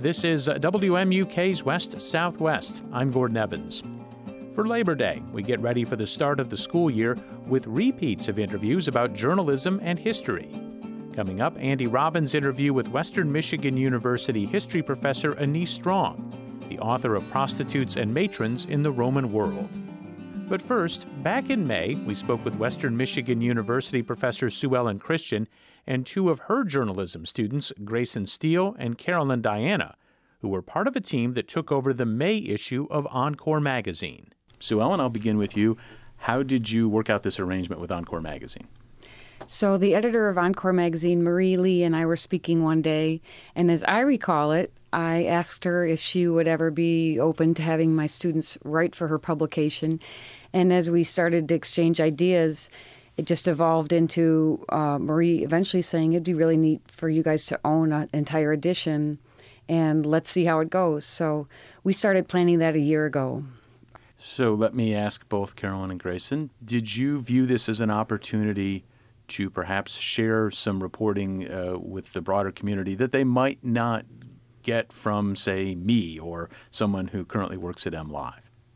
This is WMUK's West Southwest. I'm Gordon Evans. For Labor Day, we get ready for the start of the school year with repeats of interviews about journalism and history. Coming up, Andy Robbins' interview with Western Michigan University history professor Anise Strong, the author of Prostitutes and Matrons in the Roman World. But first, back in May, we spoke with Western Michigan University professor Sue Ellen Christian and two of her journalism students, Grayson Steele and Carolyn Diana, who were part of a team that took over the May issue of Encore magazine. Sue Ellen, I'll begin with you. How did you work out this arrangement with Encore magazine? So the editor of Encore magazine, Marie Lee, and I were speaking one day, and as I recall it, I asked her if she would ever be open to having my students write for her publication. And as we started to exchange ideas, it just evolved into Marie eventually saying it'd be really neat for you guys to own an entire edition, and let's see how it goes. So we started planning that a year ago. So let me ask both Carolyn and Grayson, did you view this as an opportunity to perhaps share some reporting with the broader community that they might not get from, say, me or someone who currently works at MLive?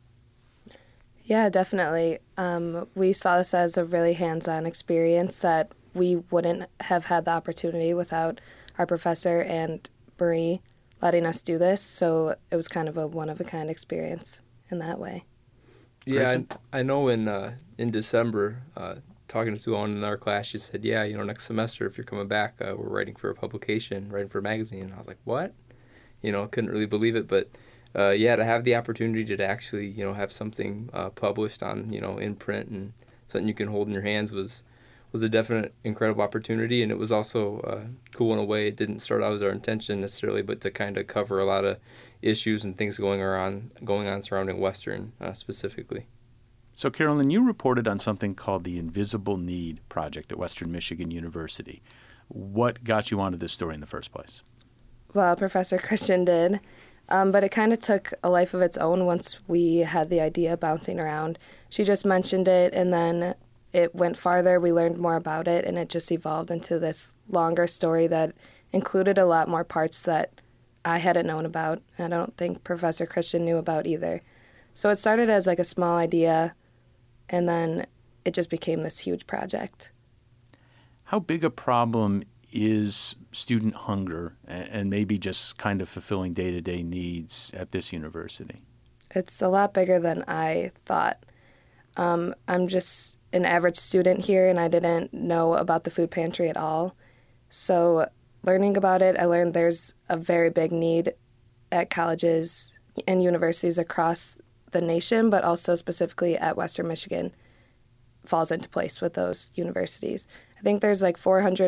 Yeah, definitely. We saw this as a really hands-on experience that we wouldn't have had the opportunity without our professor and Marie letting us do this. So it was kind of a one-of-a-kind experience in that way. Yeah, I know in December, talking to Sue Ellen in our class, she said, yeah, next semester, if you're coming back, we're writing for a publication, writing for a magazine. And I was like, what? Couldn't really believe it. But, to have the opportunity to actually, have something published on, in print and something you can hold in your hands was a definite incredible opportunity. And it was also cool in a way. It didn't start out as our intention necessarily, but to kind of cover a lot of issues and things going on surrounding Western specifically. So, Carolyn, you reported on something called the Invisible Need Project at Western Michigan University. What got you onto this story in the first place? Well, Professor Christian did, but it kind of took a life of its own once we had the idea bouncing around. She just mentioned it, and then it went farther. We learned more about it, and it just evolved into this longer story that included a lot more parts that I hadn't known about. I don't think Professor Christian knew about either. So it started as like a small idea, and then it just became this huge project. How big a problem is student hunger and maybe just kind of fulfilling day-to-day needs at this university? It's a lot bigger than I thought. I'm just an average student here, and I didn't know about the food pantry at all. So learning about it, I learned there's a very big need at colleges and universities across the nation, but also specifically at Western Michigan falls into place with those universities. I think there's like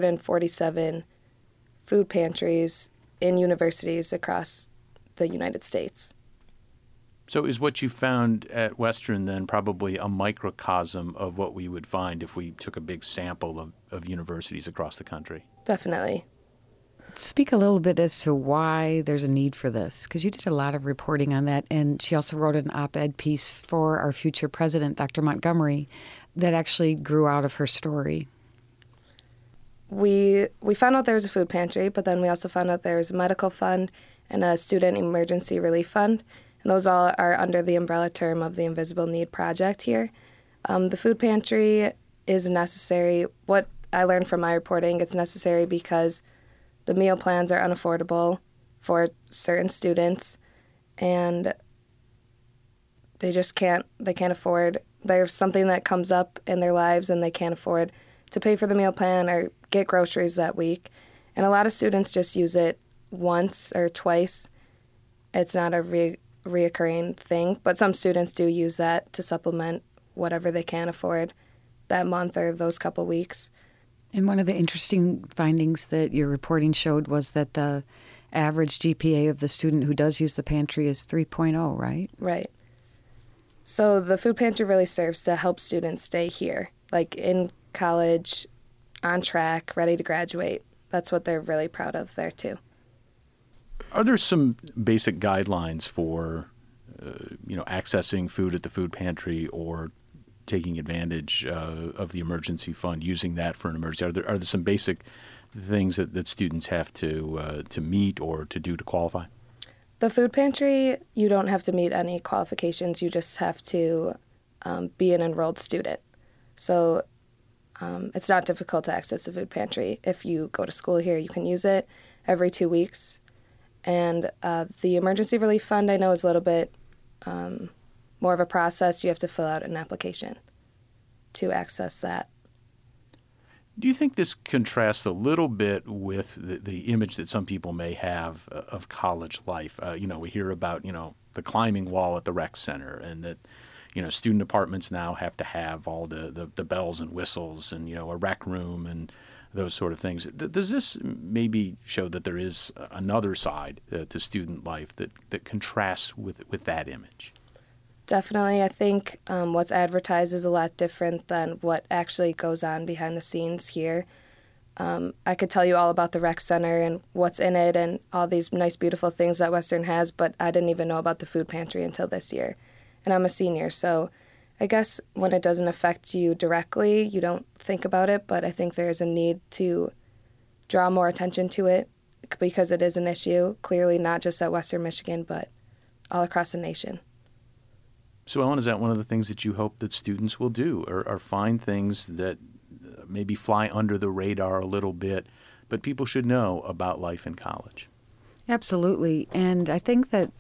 447 food pantries in universities across the United States. So is what you found at Western then probably a microcosm of what we would find if we took a big sample of universities across the country? Definitely. Speak a little bit as to why there's a need for this, because you did a lot of reporting on that, and she also wrote an op-ed piece for our future president, Dr. Montgomery, that actually grew out of her story. We found out there was a food pantry, but then we also found out there was a medical fund and a student emergency relief fund, and those all are under the umbrella term of the Invisible Need Project here. The food pantry is necessary. What I learned from my reporting, it's necessary because the meal plans are unaffordable for certain students, and they can't afford. There's something that comes up in their lives, and they can't afford to pay for the meal plan or get groceries that week. And a lot of students just use it once or twice. It's not a reoccurring thing, but some students do use that to supplement whatever they can afford that month or those couple weeks. And one of the interesting findings that your reporting showed was that the average GPA of the student who does use the pantry is 3.0, right? Right. So the food pantry really serves to help students stay here, like in college, on track, ready to graduate. That's what they're really proud of there, too. Are there some basic guidelines for, accessing food at the food pantry or taking advantage of the emergency fund, using that for an emergency? Are there some basic things that students have to meet or to do to qualify? The food pantry, you don't have to meet any qualifications. You just have to be an enrolled student. So it's not difficult to access the food pantry. If you go to school here, you can use it every 2 weeks. And the Emergency Relief Fund, I know, is a little bit more of a process. You have to fill out an application to access that. Do you think this contrasts a little bit with the image that some people may have of college life? We hear about, the climbing wall at the rec center, and that, student apartments now have to have all the bells and whistles and, a rec room and those sort of things. Does this maybe show that there is another side to student life that contrasts with that image? Definitely. I think what's advertised is a lot different than what actually goes on behind the scenes here. I could tell you all about the rec center and what's in it and all these nice, beautiful things that Western has, but I didn't even know about the food pantry until this year. And I'm a senior, so I guess when it doesn't affect you directly, you don't think about it, but I think there is a need to draw more attention to it because it is an issue, clearly not just at Western Michigan, but all across the nation. So, Ellen, is that one of the things that you hope that students will do, or find things that maybe fly under the radar a little bit, but people should know about life in college? Absolutely. And I think that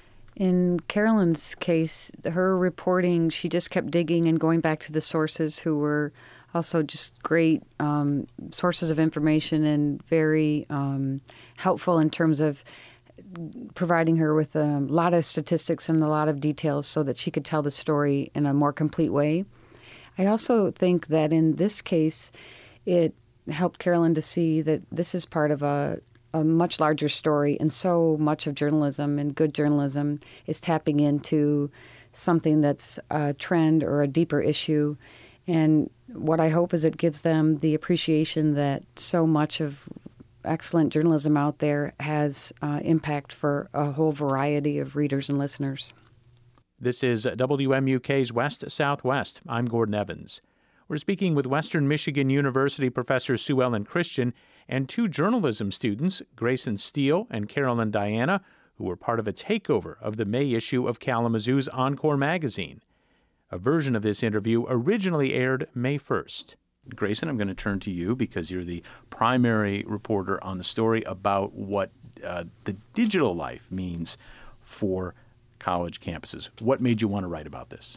in Carolyn's case, her reporting, she just kept digging and going back to the sources who were also just great sources of information and very helpful in terms of providing her with a lot of statistics and a lot of details so that she could tell the story in a more complete way. I also think that in this case, it helped Carolyn to see that this is part of a much larger story, and so much of journalism and good journalism is tapping into something that's a trend or a deeper issue. And what I hope is it gives them the appreciation that so much of excellent journalism out there has impact for a whole variety of readers and listeners. This is WMUK's West Southwest. I'm Gordon Evans. We're speaking with Western Michigan University Professor Sue Ellen Christian and two journalism students, Grayson Steele and Carolyn Diana, who were part of a takeover of the May issue of Kalamazoo's Encore magazine. A version of this interview originally aired May 1st. Grayson, I'm going to turn to you because you're the primary reporter on the story about what the digital life means for college campuses. What made you want to write about this?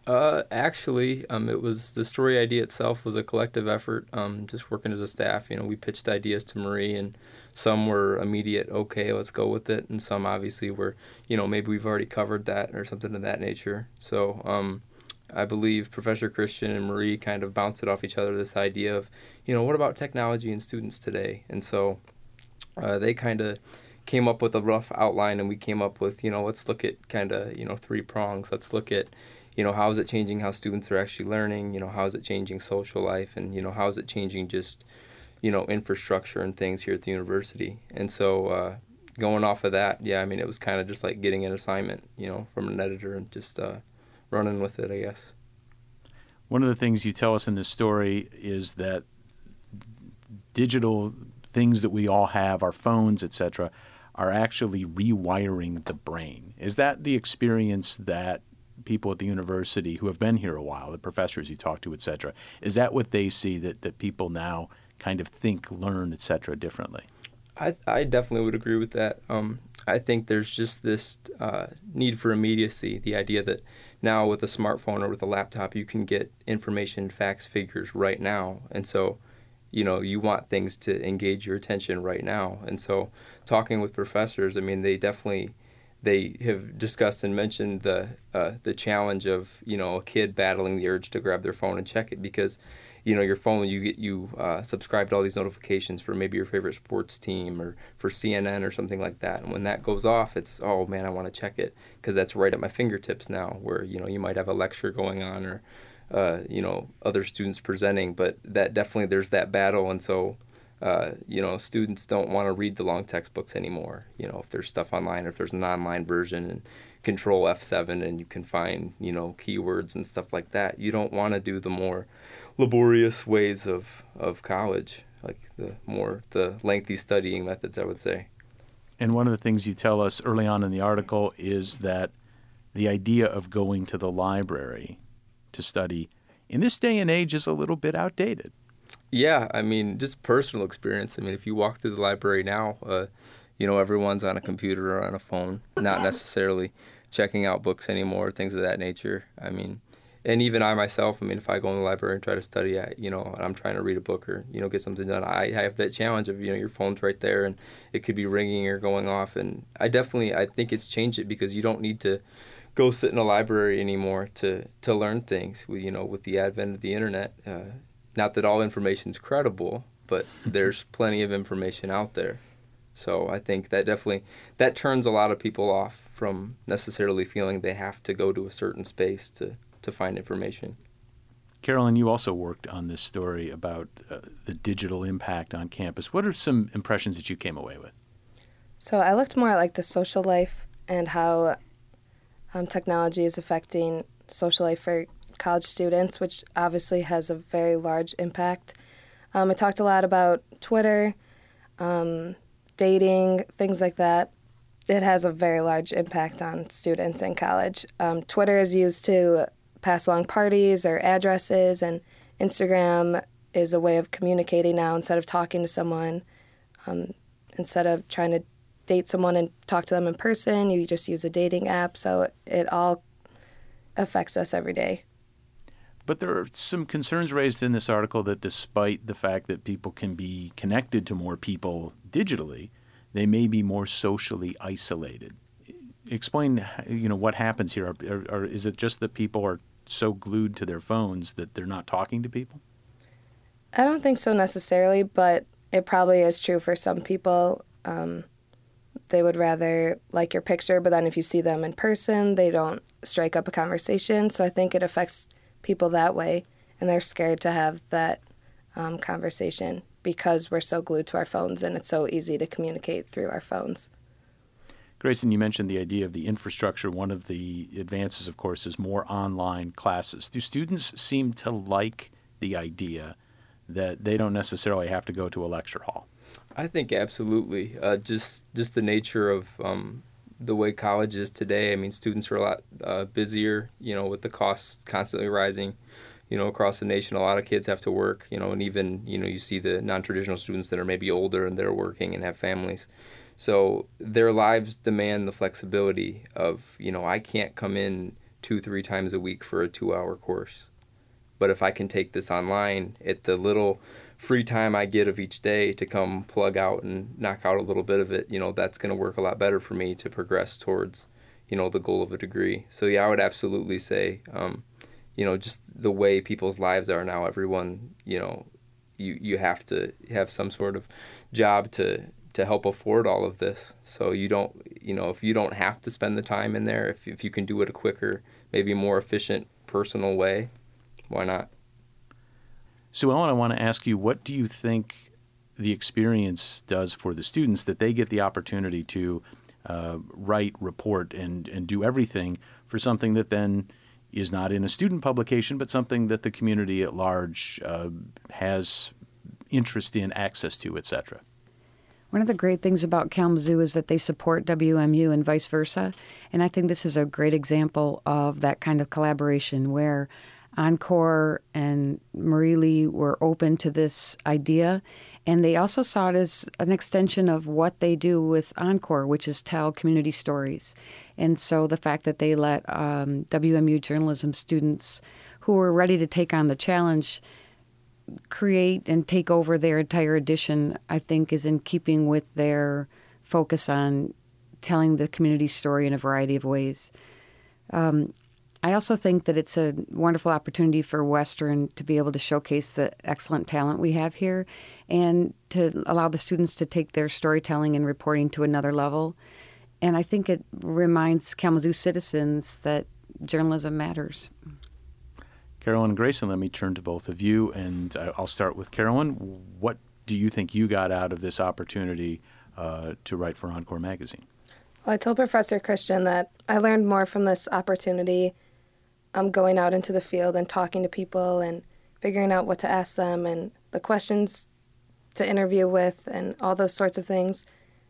Actually, it was the story idea itself was a collective effort, just working as a staff. We pitched ideas to Marie, and some were immediate, okay, let's go with it, and some obviously were, maybe we've already covered that or something of that nature. So I believe Professor Christian and Marie kind of bounced it off each other, this idea of, what about technology and students today? And so they kind of came up with a rough outline, and we came up with, let's look at kind of, 3 prongs. Let's look at, how is it changing how students are actually learning? How is it changing social life? And, how is it changing just, infrastructure and things here at the university? And so going off of that, it was kind of just like getting an assignment, from an editor and just running with it, I guess. One of the things you tell us in this story is that digital things that we all have, our phones, etc., are actually rewiring the brain. Is that the experience that people at the university who have been here a while, the professors you talk to, etc., is that what they see, that people now kind of think, learn, etc., differently? I definitely would agree with that. I think there's just this need for immediacy, the idea that now with a smartphone or with a laptop, you can get information, facts, figures right now. And so, you want things to engage your attention right now. And so talking with professors, they have discussed and mentioned the challenge of, a kid battling the urge to grab their phone and check it because, your phone, you subscribe to all these notifications for maybe your favorite sports team or for CNN or something like that. And when that goes off, it's, oh man, I want to check it because that's right at my fingertips now where, you might have a lecture going on or, other students presenting, but that definitely there's that battle. And so, students don't want to read the long textbooks anymore. If there's stuff online, or if there's an online version and Control F7 and you can find, keywords and stuff like that. You don't want to do the more laborious ways of college, like the lengthy studying methods, I would say. And one of the things you tell us early on in the article is that the idea of going to the library to study in this day and age is a little bit outdated. Yeah, I mean, just personal experience. I mean, if you walk through the library now, everyone's on a computer or on a phone, not necessarily checking out books anymore, things of that nature. I mean, and even I myself, I mean, if I go in the library and try to study, and I'm trying to read a book or, get something done, I have that challenge of, your phone's right there and it could be ringing or going off. And I think it's changed it because you don't need to go sit in a library anymore to learn things. With the advent of the internet, not that all information is credible, but there's plenty of information out there. So I think that turns a lot of people off from necessarily feeling they have to go to a certain space to find information. Carolyn, you also worked on this story about the digital impact on campus. What are some impressions that you came away with? So I looked more at like the social life and how technology is affecting social life for college students, which obviously has a very large impact. I talked a lot about Twitter, dating, things like that. It has a very large impact on students in college. Twitter is used to pass along parties or addresses, and Instagram is a way of communicating now instead of talking to someone. Instead of trying to date someone and talk to them in person, you just use a dating app. So it all affects us every day. But there are some concerns raised in this article that despite the fact that people can be connected to more people digitally, they may be more socially isolated. Explain, what happens here. Or is it just that people are so glued to their phones that they're not talking to people? I don't think so necessarily, but it probably is true for some people. They would rather like your picture, but then if you see them in person, they don't strike up a conversation. So I think it affects people that way, and they're scared to have that conversation because we're so glued to our phones and it's so easy to communicate through our phones. Grayson, you mentioned the idea of the infrastructure. One of the advances, of course, is more online classes. Do students seem to like the idea that they don't necessarily have to go to a lecture hall? I think absolutely. Just the nature of the way college is today. I mean, students are a lot busier, with the costs constantly rising, across the nation. A lot of kids have to work, and even, you see the non-traditional students that are maybe older and they're working and have families. So their lives demand the flexibility of, I can't come in 2-3 times a week for a 2-hour course. But if I can take this online at the little free time I get of each day to come plug out and knock out a little bit of it, that's going to work a lot better for me to progress towards, the goal of a degree. So yeah, I would absolutely say, just the way people's lives are now, everyone, you have to have some sort of job to help afford all of this. So you don't, if you don't have to spend the time in there, if you can do it a quicker, maybe more efficient, personal way, why not? So, Ellen, I want to ask you, what do you think the experience does for the students that they get the opportunity to write, report, and do everything for something that then is not in a student publication, but something that the community at large has interest in, access to, etc.? One of the great things about Kalamazoo is that they support WMU and vice versa. And I think this is a great example of that kind of collaboration where Encore and Marie Lee were open to this idea. And they also saw it as an extension of what they do with Encore, which is tell community stories. And so the fact that they let WMU journalism students who were ready to take on the challenge create and take over their entire edition, I think, is in keeping with their focus on telling the community story in a variety of ways. I also think that it's a wonderful opportunity for Western to be able to showcase the excellent talent we have here and to allow the students to take their storytelling and reporting to another level. And I think it reminds Kalamazoo citizens that journalism matters. Carolyn and Grayson, let me turn to both of you, and I'll start with Carolyn. What do you think you got out of this opportunity to write for Encore Magazine? Well, I told Professor Christian that I learned more from this opportunity. Going out into the field and talking to people and figuring out what to ask them and the questions to interview with and all those sorts of things.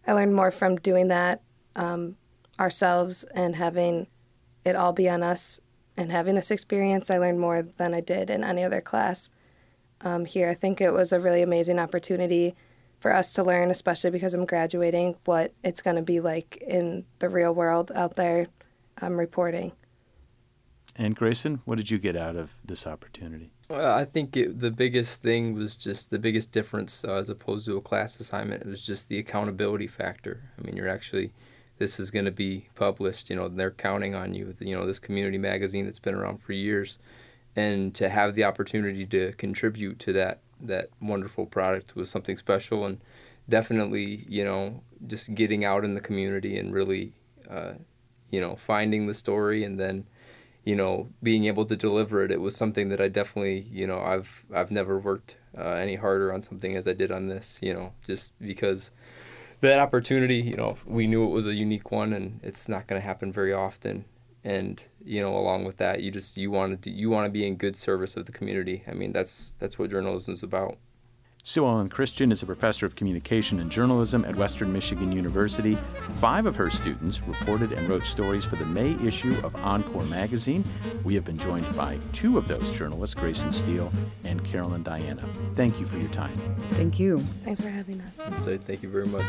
I learned more from doing that ourselves and having it all be on us and having this experience. I learned more than I did in any other class here. I think it was a really amazing opportunity for us to learn, especially because I'm graduating, what it's going to be like in the real world out there reporting. And Grayson, what did you get out of this opportunity? Well, I think the biggest thing was just the biggest difference as opposed to a class assignment. It was just the accountability factor. I mean, this is going to be published, they're counting on you, this community magazine that's been around for years. And to have the opportunity to contribute to that wonderful product was something special, and definitely, just getting out in the community and really, finding the story and then, being able to deliver it. It was something that I definitely, I've never worked any harder on something as I did on this, just because that opportunity, we knew it was a unique one and it's not going to happen very often. And, along with that, you want to be in good service of the community. I mean, that's what journalism is about. Sue Ellen Christian is a professor of communication and journalism at Western Michigan University. 5 of her students reported and wrote stories for the May issue of Encore magazine. We have been joined by 2 of those journalists, Grayson Steele and Carolyn Diana. Thank you for your time. Thank you. Thanks for having us. So thank you very much.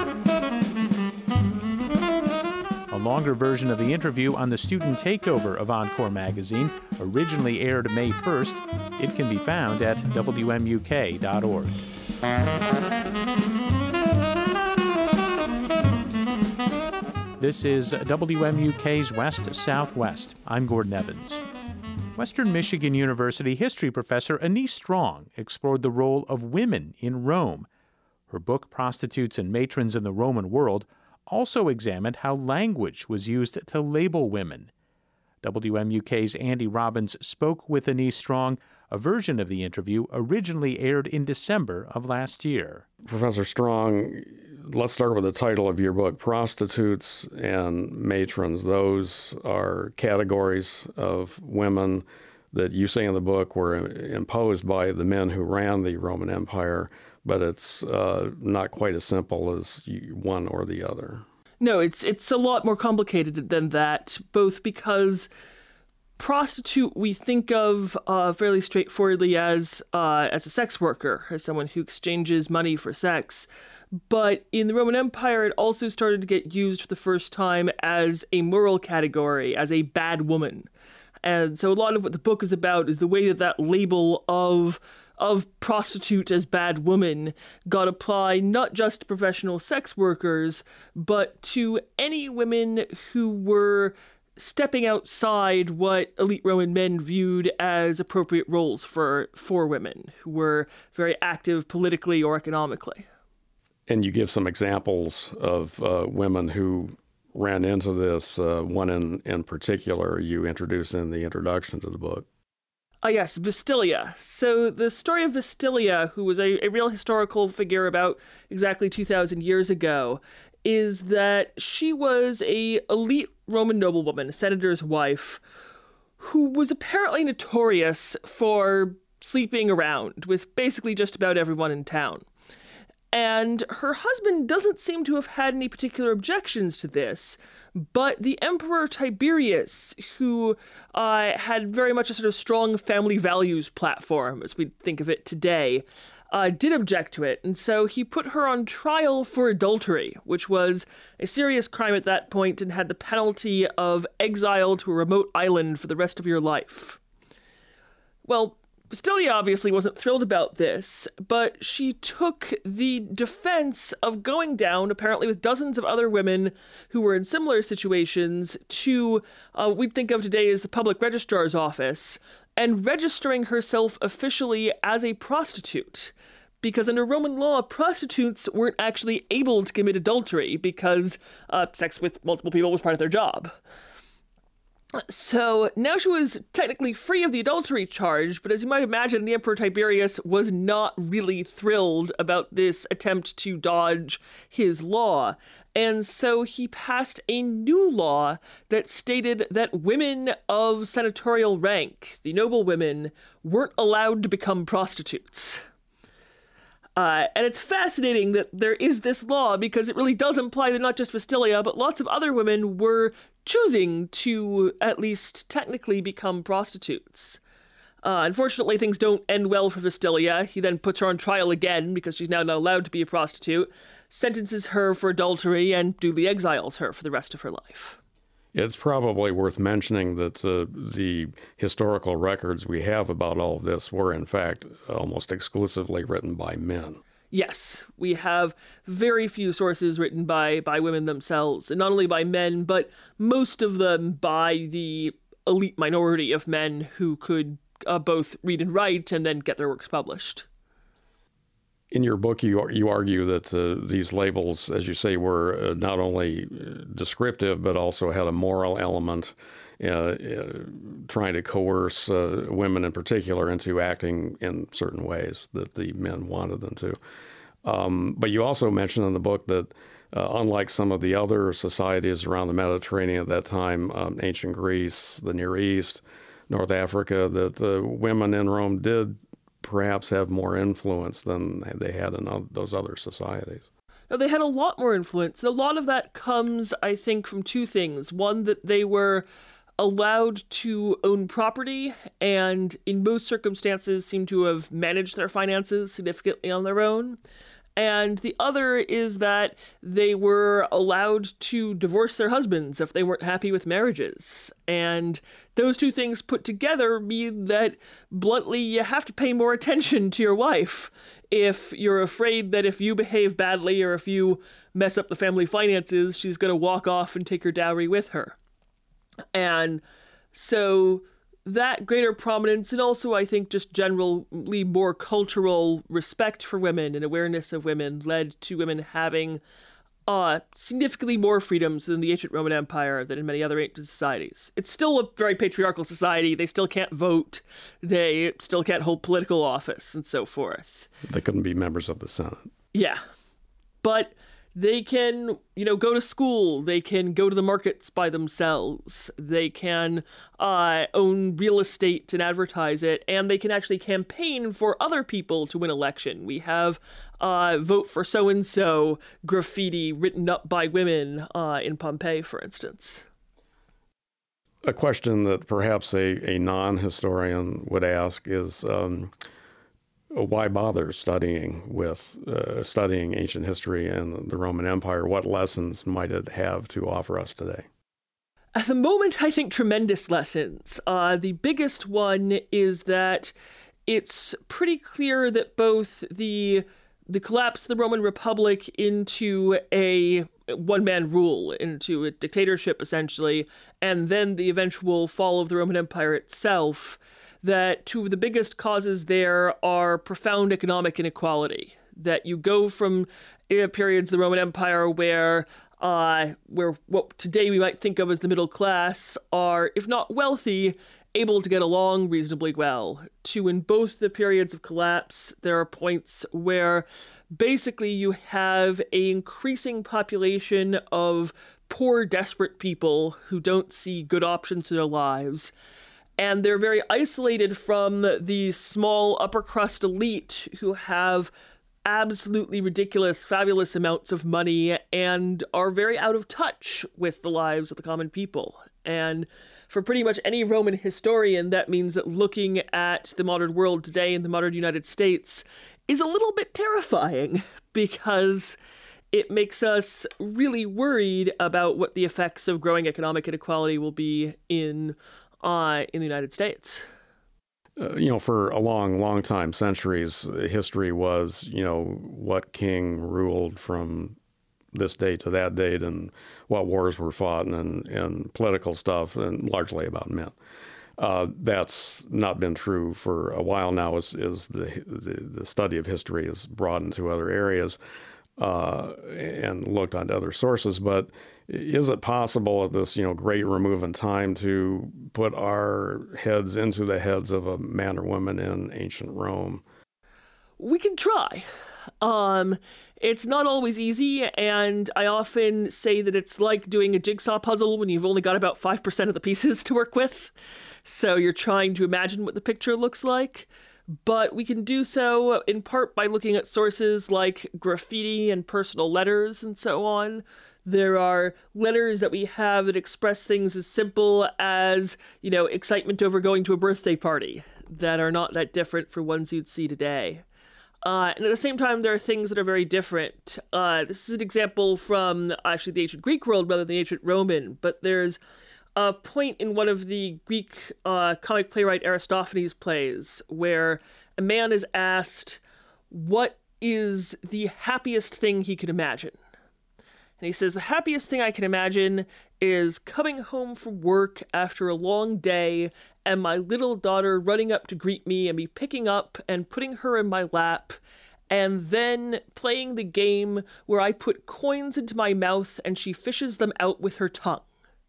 A longer version of the interview on the student takeover of Encore magazine originally aired May 1st. It can be found at WMUK.org. This is WMUK's West Southwest. I'm Gordon Evans. Western Michigan University history professor Anise Strong explored the role of women in Rome. Her book, Prostitutes and Matrons in the Roman World, also examined how language was used to label women. WMUK's Andy Robbins spoke with Anise Strong. A version of the interview originally aired in December of last year. Professor Strong, let's start with the title of your book, Prostitutes and Matrons. Those are categories of women that you say in the book were imposed by the men who ran the Roman Empire, but it's not quite as simple as one or the other. No, it's a lot more complicated than that, both because prostitute we think of fairly straightforwardly as a sex worker, as someone who exchanges money for sex. But in the Roman Empire, it also started to get used for the first time as a moral category, as a bad woman. And so a lot of what the book is about is the way that label of prostitute as bad woman got applied not just to professional sex workers, but to any women who were stepping outside what elite Roman men viewed as appropriate roles for women, who were very active politically or economically. And you give some examples of women who ran into this, one in particular you introduce in the introduction to the book. Yes, Vistilia. So the story of Vistilia, who was a real historical figure about exactly 2,000 years ago, is that she was a elite Roman noblewoman, a senator's wife, who was apparently notorious for sleeping around with basically just about everyone in town. And her husband doesn't seem to have had any particular objections to this, but the Emperor Tiberius, who had very much a sort of strong family values platform, as we think of it today, did object to it, and so he put her on trial for adultery, which was a serious crime at that point and had the penalty of exile to a remote island for the rest of your life. Well, Vistilia obviously wasn't thrilled about this, but she took the defense of going down, apparently with dozens of other women who were in similar situations, to we'd think of today as the public registrar's office, and registering herself officially as a prostitute. Because under Roman law, prostitutes weren't actually able to commit adultery because sex with multiple people was part of their job. So now she was technically free of the adultery charge, but as you might imagine, the Emperor Tiberius was not really thrilled about this attempt to dodge his law. And so he passed a new law that stated that women of senatorial rank, the noble women, weren't allowed to become prostitutes. And it's fascinating that there is this law, because it really does imply that not just Vestilia, but lots of other women were choosing to at least technically become prostitutes. Unfortunately, things don't end well for Vestilia. He then puts her on trial again because she's now not allowed to be a prostitute, sentences her for adultery, and duly exiles her for the rest of her life. It's probably worth mentioning that the historical records we have about all of this were, in fact, almost exclusively written by men. Yes, we have very few sources written by women themselves, and not only by men, but most of them by the elite minority of men who could both read and write and then get their works published. In your book, you argue that these labels, as you say, were not only descriptive, but also had a moral element, trying to coerce women in particular into acting in certain ways that the men wanted them to. But you also mention in the book that unlike some of the other societies around the Mediterranean at that time, ancient Greece, the Near East, North Africa, that women in Rome did perhaps have more influence than they had in those other societies. No, they had a lot more influence. And a lot of that comes, I think, from two things. One, that they were allowed to own property and in most circumstances seem to have managed their finances significantly on their own. And the other is that they were allowed to divorce their husbands if they weren't happy with marriages. And those two things put together mean that, bluntly, you have to pay more attention to your wife if you're afraid that if you behave badly or if you mess up the family finances, she's going to walk off and take her dowry with her. And so that greater prominence, and also I think just generally more cultural respect for women and awareness of women, led to women having significantly more freedoms than the ancient Roman Empire than in many other ancient societies. It's still a very patriarchal society. They still can't vote. They still can't hold political office and so forth. They couldn't be members of the Senate. Yeah. But they can, go to school. They can go to the markets by themselves. They can own real estate and advertise it. And they can actually campaign for other people to win election. We have vote for so-and-so graffiti written up by women in Pompeii, for instance. A question that perhaps a non-historian would ask is, why bother studying ancient history and the Roman Empire? What lessons might it have to offer us today? At the moment, I think tremendous lessons. The biggest one is that it's pretty clear that both the collapse of the Roman Republic into a one-man rule, into a dictatorship, essentially, and then the eventual fall of the Roman Empire itself, that two of the biggest causes there are profound economic inequality. That you go from periods of the Roman Empire where what today we might think of as the middle class are, if not wealthy, able to get along reasonably well, to in both the periods of collapse, there are points where basically you have an increasing population of poor, desperate people who don't see good options in their lives. And they're very isolated from the small upper crust elite who have absolutely ridiculous, fabulous amounts of money and are very out of touch with the lives of the common people. And for pretty much any Roman historian, that means that looking at the modern world today in the modern United States is a little bit terrifying, because it makes us really worried about what the effects of growing economic inequality will be in the United States. For a long time, centuries, history was, what king ruled from this date to that date and what wars were fought and political stuff, and largely about men. That's not been true for a while now as the study of history has broadened to other areas and looked onto other sources. But is it possible at this, great remove in time to put our heads into the heads of a man or woman in ancient Rome? We can try. It's not always easy, and I often say that it's like doing a jigsaw puzzle when you've only got about 5% of the pieces to work with. So you're trying to imagine what the picture looks like. but we can do so in part by looking at sources like graffiti and personal letters and so on. There are letters that we have that express things as simple as, excitement over going to a birthday party that are not that different from ones you'd see today. And at the same time, there are things that are very different. This is an example from actually the ancient Greek world rather than the ancient Roman, but there's a point in one of the Greek comic playwright Aristophanes' plays where a man is asked what is the happiest thing he could imagine. And he says, the happiest thing I can imagine is coming home from work after a long day and my little daughter running up to greet me and me picking up and putting her in my lap and then playing the game where I put coins into my mouth and she fishes them out with her tongue.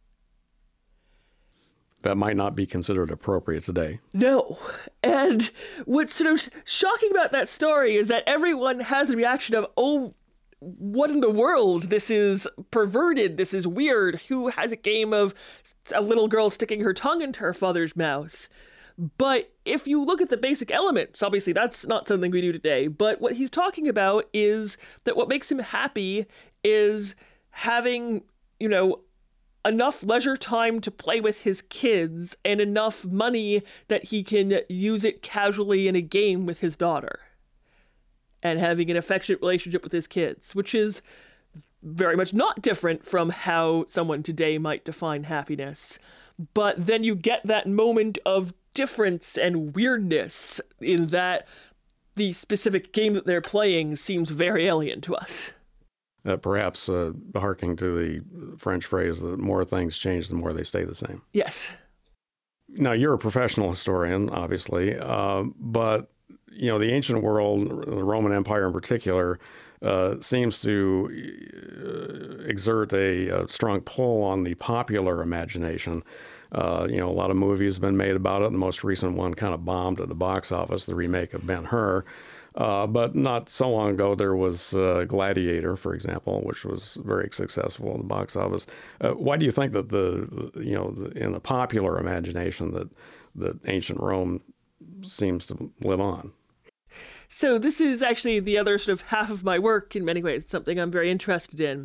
That might not be considered appropriate today. No. And what's sort of shocking about that story is that everyone has a reaction of, oh, what in the world? This is perverted. This is weird. Who has a game of a little girl sticking her tongue into her father's mouth? But if you look at the basic elements, obviously that's not something we do today. But what he's talking about is that what makes him happy is having, enough leisure time to play with his kids and enough money that he can use it casually in a game with his daughter. And having an affectionate relationship with his kids, which is very much not different from how someone today might define happiness. But then you get that moment of difference and weirdness in that the specific game that they're playing seems very alien to us. Perhaps harking to the French phrase, the more things change, the more they stay the same. Yes. Now, you're a professional historian, obviously, but the ancient world, the Roman Empire in particular, seems to exert a strong pull on the popular imagination. A lot of movies have been made about it. The most recent one kind of bombed at the box office, the remake of Ben-Hur. But not so long ago, there was Gladiator, for example, which was very successful in the box office. Why do you think that in the popular imagination that ancient Rome seems to live on? So this is actually the other sort of half of my work in many ways, something I'm very interested in.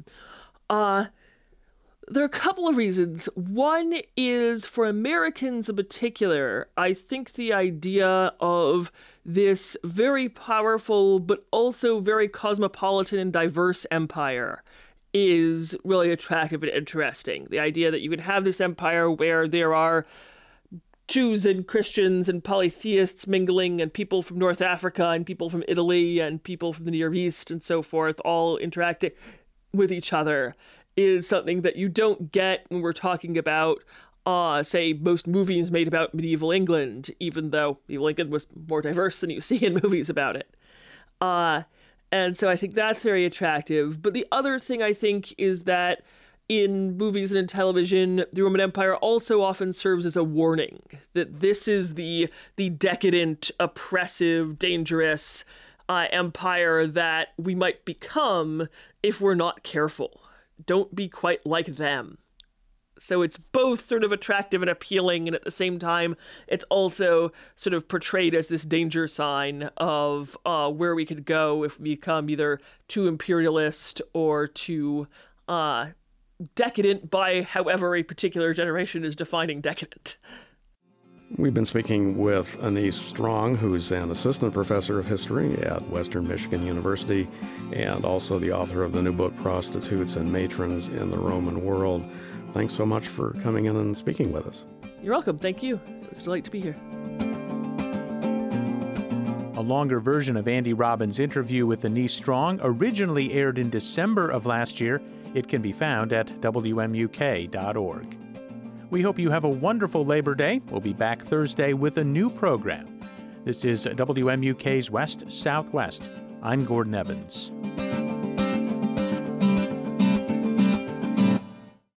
There are a couple of reasons. One is, for Americans in particular, I think the idea of this very powerful but also very cosmopolitan and diverse empire is really attractive and interesting. The idea that you could have this empire where there are Jews and Christians and polytheists mingling, and people from North Africa and people from Italy and people from the Near East and so forth, all interacting with each other, is something that you don't get when we're talking about, say, most movies made about medieval England, even though medieval England was more diverse than you see in movies about it. And so I think that's very attractive. But the other thing I think is that in movies and in television, the Roman Empire also often serves as a warning that this is the decadent, oppressive, dangerous empire that we might become if we're not careful. Don't be quite like them. So it's both sort of attractive and appealing, and at the same time, it's also sort of portrayed as this danger sign of where we could go if we become either too imperialist or too decadent by however a particular generation is defining decadent. We've been speaking with Anise Strong, who's an assistant professor of history at Western Michigan University and also the author of the new book, Prostitutes and Matrons in the Roman World. Thanks so much for coming in and speaking with us. You're welcome. Thank you. It's a delight to be here. A longer version of Andy Robbins' interview with Anise Strong originally aired in December of last year. It can be found at WMUK.org. We hope you have a wonderful Labor Day. We'll be back Thursday with a new program. This is WMUK's West Southwest. I'm Gordon Evans.